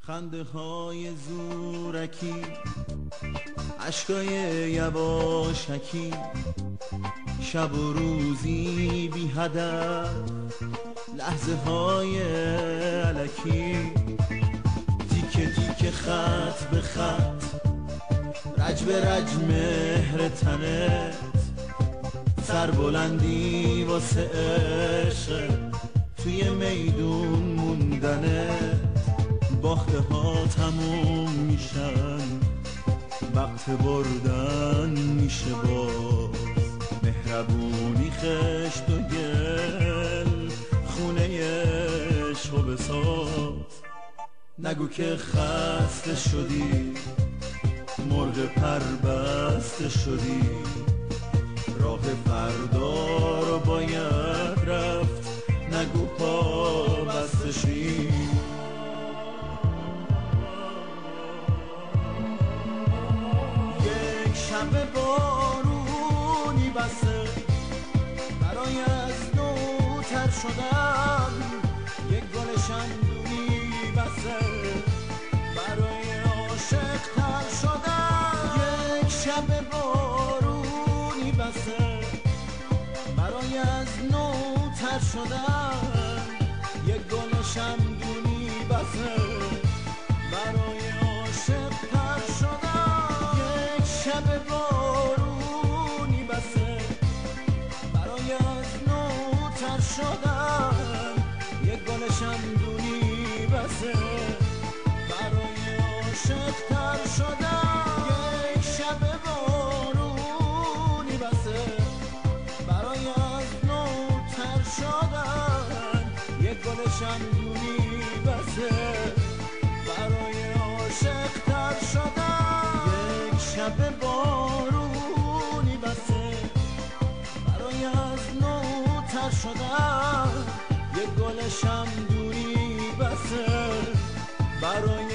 خنده های زورکی، اشکای یواشکی، شب و روزی بی هدف، لحظه های الکی، تیکه تیکه خط به خط، رج به رج مهر تنت، سربلندی واسه عشق، توی میدون موندنت، باخته ها تموم میشن، وقت بردن میشه باز، مهربونی خشت و گل، خونه عشق و بساز. نگو که خسته شدی، مرغ پر بسته شدی، راه فردا رو باید رفت، نگو پا بسته شی. یک شب بارونی بسه برای از نو تر شدن، یک گل شمدونی بسه برای عاشق تر شدن. یک شب بارونی بسه برای از نو تر شدن، یک گل شمدونی بسه برای عاشق تر شدن. یک شب بارونی بسه برای از نو تر شدن، یک گل شمدونی بسه برای عاشق تر شدن. یک شب بارونی بسه برای از نو تر شدن، یک گل شمدونی بسه برای عاشق تر شدن. یک شب بارونی بسه برای از نو تر شدن، یک گل شمدونی بسه برای